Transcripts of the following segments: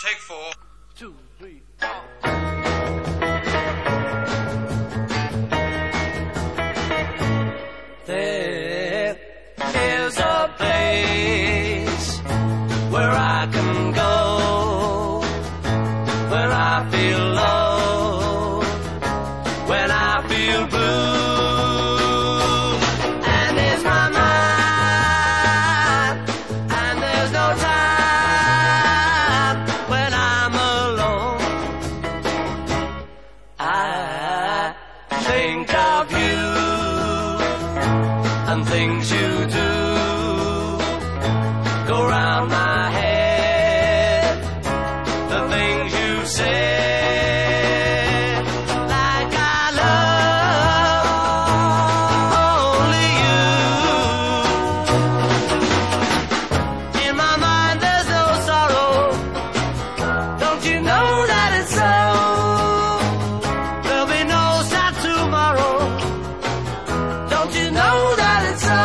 Take 4. 2, 3, 4. There is a place where I can go when I feel low, when I feel blue. And it's my mind, and there's no time when I'm alone. I think of you and things you do go round my head, the things you say. Like I love only you. In my mind there's no sorrow. Don't you know that it's so? There'll be no sad tomorrow. Don't you know that it's so?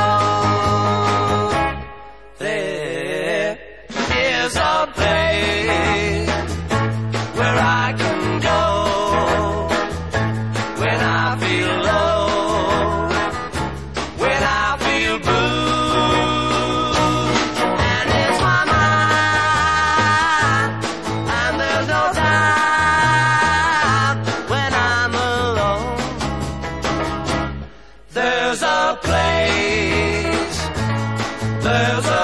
There is a place where I can go when I feel low, when I feel blue. And it's my mind, and there's no time when I'm alone. There's a place, there's a